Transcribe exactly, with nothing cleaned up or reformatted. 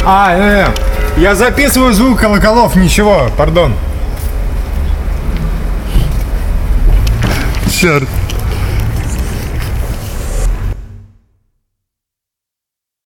А, э, я записываю звук колоколов, ничего, пардон. Черт.